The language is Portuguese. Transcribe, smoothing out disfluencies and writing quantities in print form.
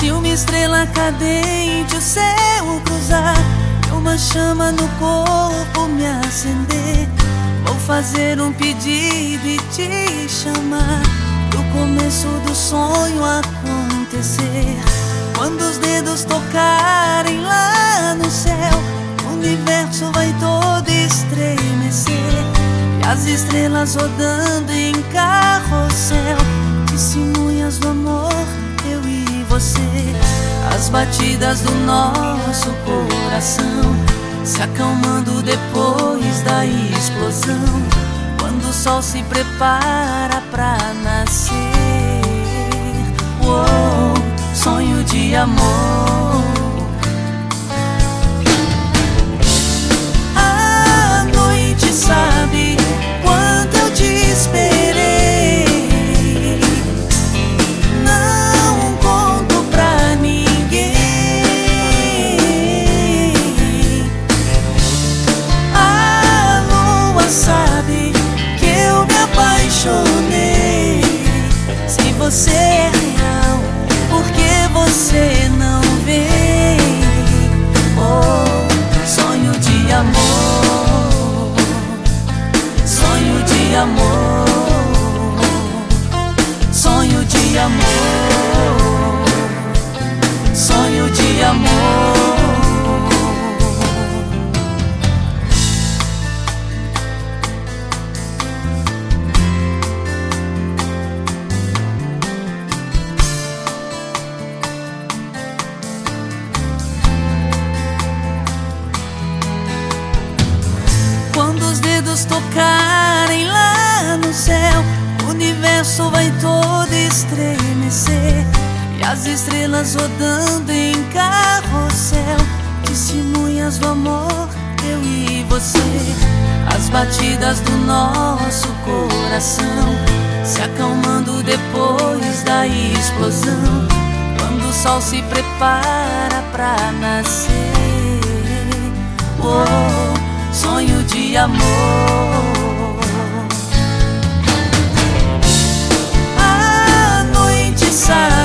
Se uma estrela cadente o céu cruzar, uma chama no corpo me acender, vou fazer um pedido e te chamar, pro começo do sonho acontecer. Quando os dedos tocarem lá no céu, o universo vai todo estremecer, e as estrelas rodando em carrossel, testemunhas do amor, eu e você. As batidas do nosso coração se acalmando depois da explosão, quando o sol se prepara pra nascer. Uou, sonho de amor. A noite sabe quanto eu te esperei, não conto pra ninguém. A lua sabe que eu me apaixonei. Se você é real, por que você não vem? Oh, sonho de amor, sonho de amor, sonho de amor, sonho de amor. Quando os dedos tocarem lá no céu, o universo vai todo estremecer, e as estrelas rodando em carrossel, testemunhas do amor, eu e você. As batidas do nosso coração se acalmando depois da explosão, quando o sol se prepara pra nascer. Oh, sonho de amor. A noite sabe